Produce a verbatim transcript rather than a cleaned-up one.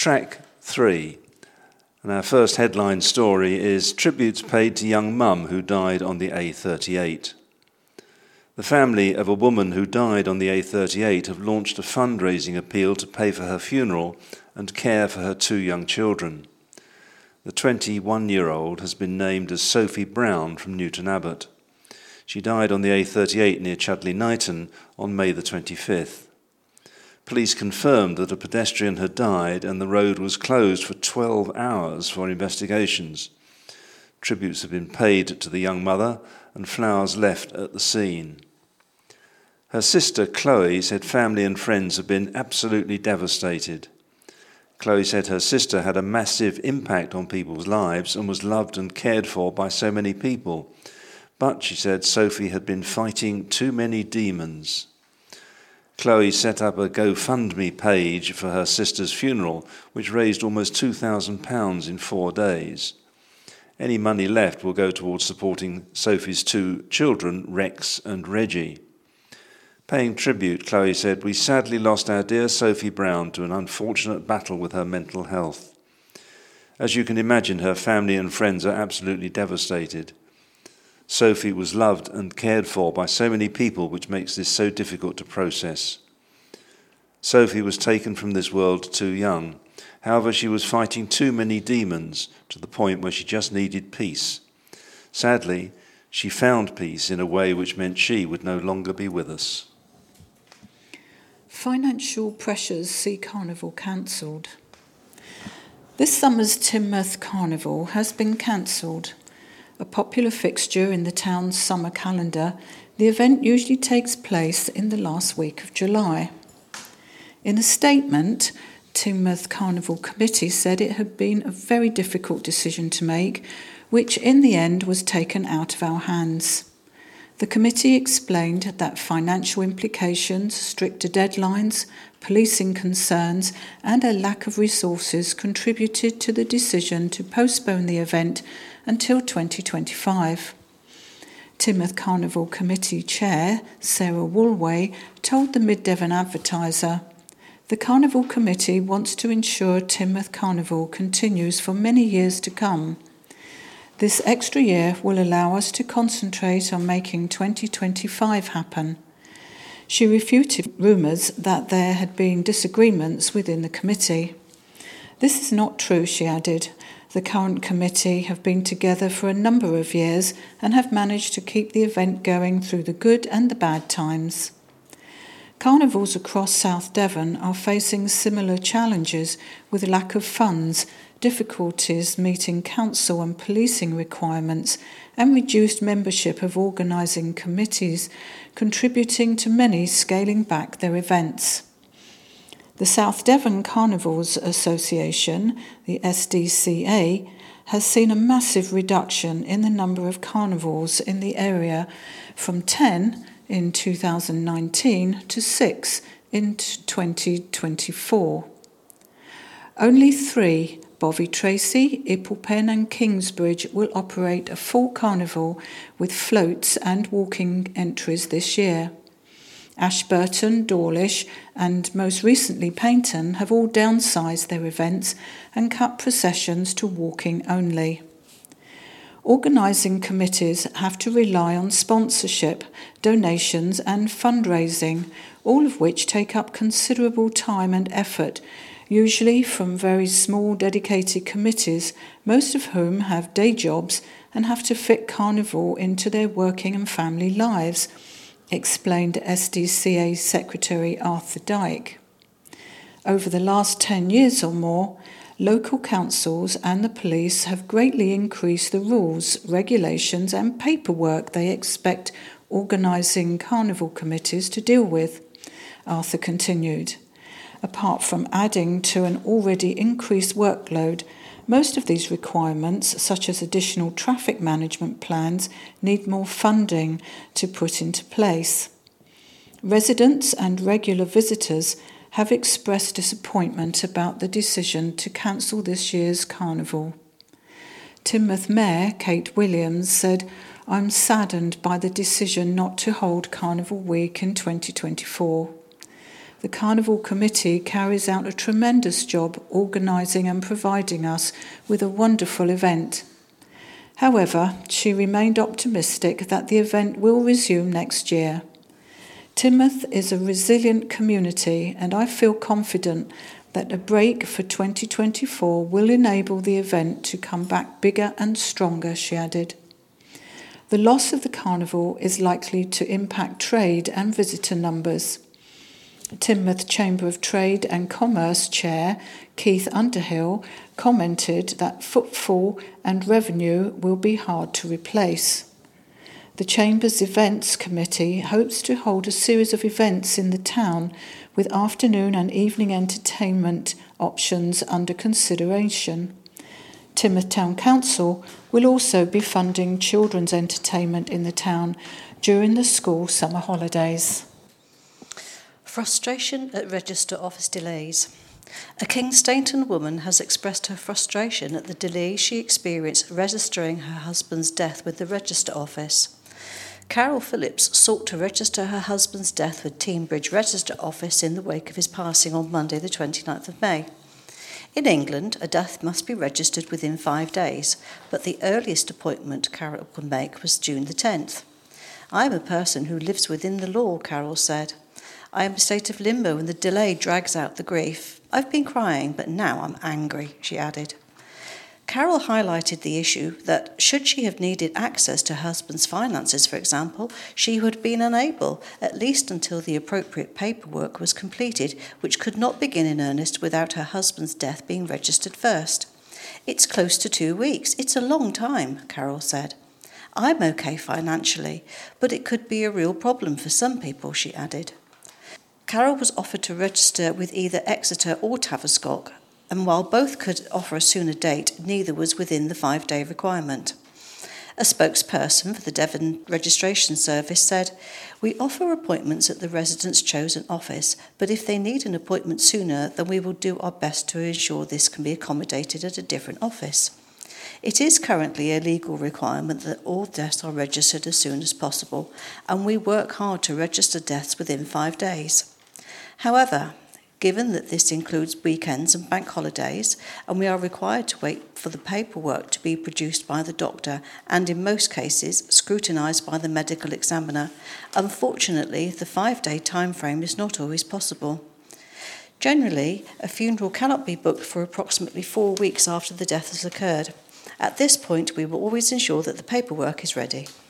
Track three. And our first headline story is Tributes Paid to Young Mum Who Died on the A thirty-eight. The family of a woman who died on the A thirty-eight have launched a fundraising appeal to pay for her funeral and care for her two young children. The twenty-one-year-old has been named as Sophie Brown from Newton Abbot. She died on the A thirty-eight near Chudley Knighton on May the twenty-fifth. Police confirmed that a pedestrian had died and the road was closed for twelve hours for investigations. Tributes have been paid to the young mother and flowers left at the scene. Her sister Chloe said family and friends have been absolutely devastated. Chloe said her sister had a massive impact on people's lives and was loved and cared for by so many people. But, she said, Sophie had been fighting too many demons. Chloe set up a GoFundMe page for her sister's funeral, which raised almost two thousand pounds in four days. Any money left will go towards supporting Sophie's two children, Rex and Reggie. Paying tribute, Chloe said, "We sadly lost our dear Sophie Brown to an unfortunate battle with her mental health. As you can imagine, her family and friends are absolutely devastated. Sophie was loved and cared for by so many people, which makes this so difficult to process. Sophie was taken from this world too young. However, she was fighting too many demons to the point where she just needed peace. Sadly, she found peace in a way which meant she would no longer be with us." Financial pressures see Carnival cancelled. This summer's Teignmouth Carnival has been cancelled. A popular fixture in the town's summer calendar, the event usually takes place in the last week of July. In a statement, Teignmouth Carnival Committee said it had been a very difficult decision to make, which in the end was taken out of our hands. The committee explained that financial implications, stricter deadlines, policing concerns, and a lack of resources contributed to the decision to postpone the event until twenty twenty-five. Teignmouth Carnival Committee Chair Sarah Woolway told the Mid Devon Advertiser, "The Carnival Committee wants to ensure Teignmouth Carnival continues for many years to come. This extra year will allow us to concentrate on making twenty twenty-five happen." She refuted rumours that there had been disagreements within the committee. "This is not true," she added. "The current committee have been together for a number of years and have managed to keep the event going through the good and the bad times." Carnivals across South Devon are facing similar challenges with lack of funds, difficulties meeting council and policing requirements, and reduced membership of organising committees, contributing to many scaling back their events. The South Devon Carnivals Association, the S D C A, has seen a massive reduction in the number of carnivals in the area from ten in two thousand nineteen to six in twenty twenty-four. Only three, Bovey Tracy, Ipplepen and Kingsbridge, will operate a full carnival with floats and walking entries this year. Ashburton, Dawlish and most recently Paignton have all downsized their events and cut processions to walking only. Organising committees have to rely on sponsorship, donations and fundraising, all of which take up considerable time and effort, usually from very small dedicated committees, most of whom have day jobs and have to fit carnival into their working and family lives, explained S D C A Secretary Arthur Dyke. Over the last ten years or more, local councils and the police have greatly increased the rules, regulations and paperwork they expect organising carnival committees to deal with, Arthur continued. Apart from adding to an already increased workload, most of these requirements, such as additional traffic management plans, need more funding to put into place. Residents and regular visitors have expressed disappointment about the decision to cancel this year's carnival. Teignmouth Mayor Kate Williams said, "I'm saddened by the decision not to hold Carnival Week in twenty twenty-four. The Carnival Committee carries out a tremendous job organising and providing us with a wonderful event. However, she remained optimistic that the event will resume next year. Teignmouth is a resilient community, and I feel confident that a break for twenty twenty-four will enable the event to come back bigger and stronger, she added. The loss of the carnival is likely to impact trade and visitor numbers. Teignmouth Chamber of Trade and Commerce Chair Keith Underhill commented that footfall and revenue will be hard to replace. The Chamber's Events Committee hopes to hold a series of events in the town with afternoon and evening entertainment options under consideration. Teignmouth Town Council will also be funding children's entertainment in the town during the school summer holidays. Frustration at register office delays. A Kingstainton woman has expressed her frustration at the delay she experienced registering her husband's death with the register office. Carol Phillips sought to register her husband's death with Teignbridge Register Office in the wake of his passing on Monday the twenty-ninth of May. In England, a death must be registered within five days, but the earliest appointment Carol could make was June the tenth. I am a person who lives within the law, Carol said. I am in a state of limbo and the delay drags out the grief. I've been crying, but now I'm angry, she added. Carol highlighted the issue that should she have needed access to her husband's finances, for example, she would have been unable, at least until the appropriate paperwork was completed, which could not begin in earnest without her husband's death being registered first. It's close to two weeks. It's a long time, Carol said. I'm okay financially, but it could be a real problem for some people, she added. Carol was offered to register with either Exeter or Tavistock, and while both could offer a sooner date, neither was within the five-day requirement. A spokesperson for the Devon Registration Service said, "We offer appointments at the resident's chosen office, but if they need an appointment sooner, then we will do our best to ensure this can be accommodated at a different office. It is currently a legal requirement that all deaths are registered as soon as possible, and we work hard to register deaths within five days. However, given that this includes weekends and bank holidays, and we are required to wait for the paperwork to be produced by the doctor and in most cases scrutinised by the medical examiner, unfortunately the five-day time frame is not always possible. Generally, a funeral cannot be booked for approximately four weeks after the death has occurred. At this point, we will always ensure that the paperwork is ready."